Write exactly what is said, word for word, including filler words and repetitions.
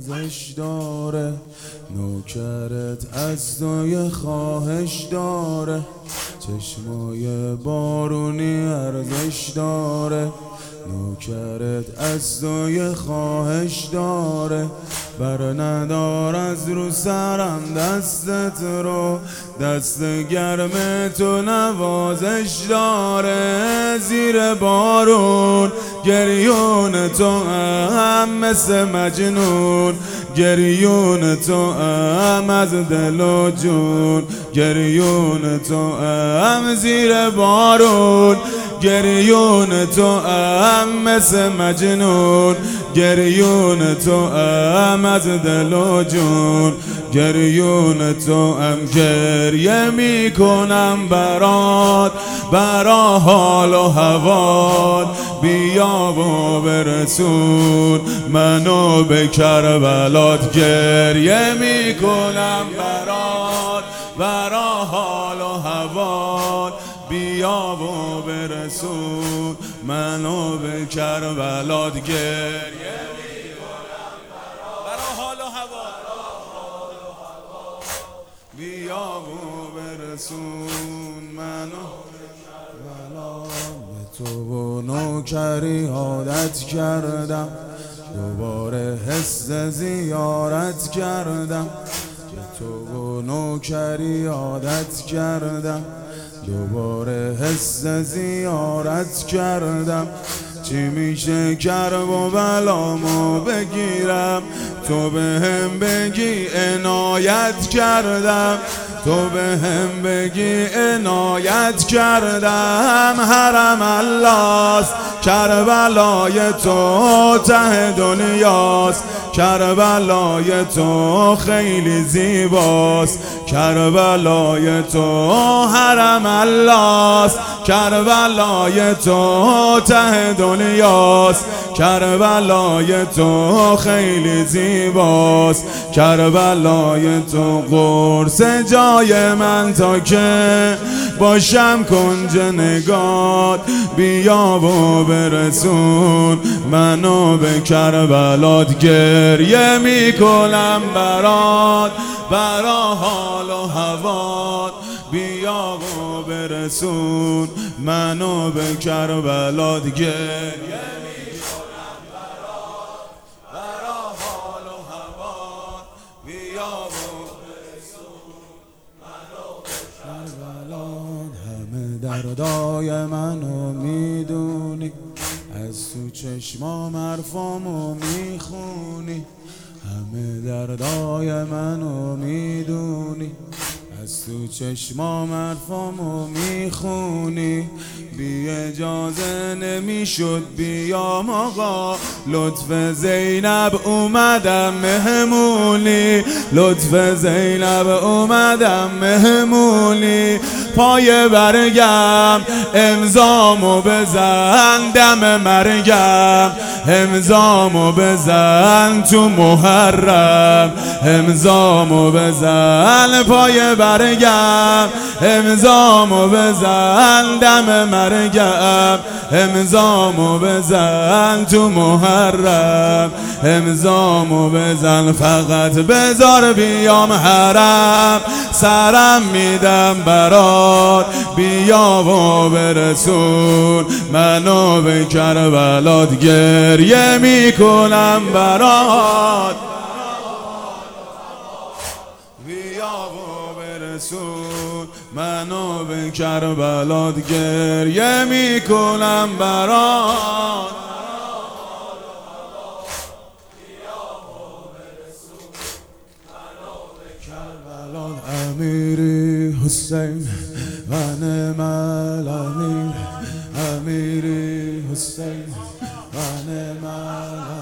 ارزش داره، نوکرت از تو یه خواهش داره، چشمای بارونی ارزش داره، نوکرت از تو یه خواهش داره، بر ندار از رو سرم دستت رو، دست گرم تو نوازش داره. زیر بارون گریون تو هم مثل مجنون، گریون تو هم از دل و جون، گریون تو هم زیر بارون، گریون تو هم مثل مجنون، گریون تو هم از دل و جون، گریون تو هم. گریه میکنم برات، برا حال و هوات، بیا و برسون منو به کربلات. گریه میکنم برات، برا حال و هوات، بیا و برسون منو به کربلات. گریه میکنم برا حال و هوات، بیا و برسون منو به کربلات. به تو و نوکری عادت کردم، دوباره حس زیارت کردم. به تو و نوکری عادت کردم، دوباره حس زیارت کردم. چی میشه کرب و بلامو بگیرم، تو به هم بگی عنایت کردم، تو به هم بگی عنایت کردم. حرم الله است کربلای تو ته دنیاست، کربلای تو خیلی زیباست، کربلای تو حرم الله است، کربلای تو ته دنیاست، کربلای تو خیلی زیباست، کربلای تو قرص جای من تا که باشم کنج نگات. بیا و برسون منو به کربلات. گریه میکنم برات، برا حال و هوات، بیا و برسون منو به کربلات. گریه میکنم برات، برا حال و هوات، بیا و برسون منو به کربلات. همه دردای منو میدونی، از تو چشمام حرفامو میخونی، همه دردای منو میدونی، از تو چشمام حرفامو میخونی. بی اجازه نمیشد بیام آقا، لطف زینب اومدم مهمونی، لطف زینب اومدم مهمونی. پای برگم امضامو بزن، دم مرگم امضامو بزن، تو محرم امضامو بزن. پای برگم امضامو بزن، دم مرگم امضامو بزن، تو محرم امضامو بزن. فقط بذار بیام حرم، سرم میدم برات، بیا و برسون منو به کربلات. گریه میکنم برات، بیا و برسون منو به کربلات. گریه میکنم برات، کربلات. امیری حسین و نعم الامیر، امیری حسین و نعم الامیر.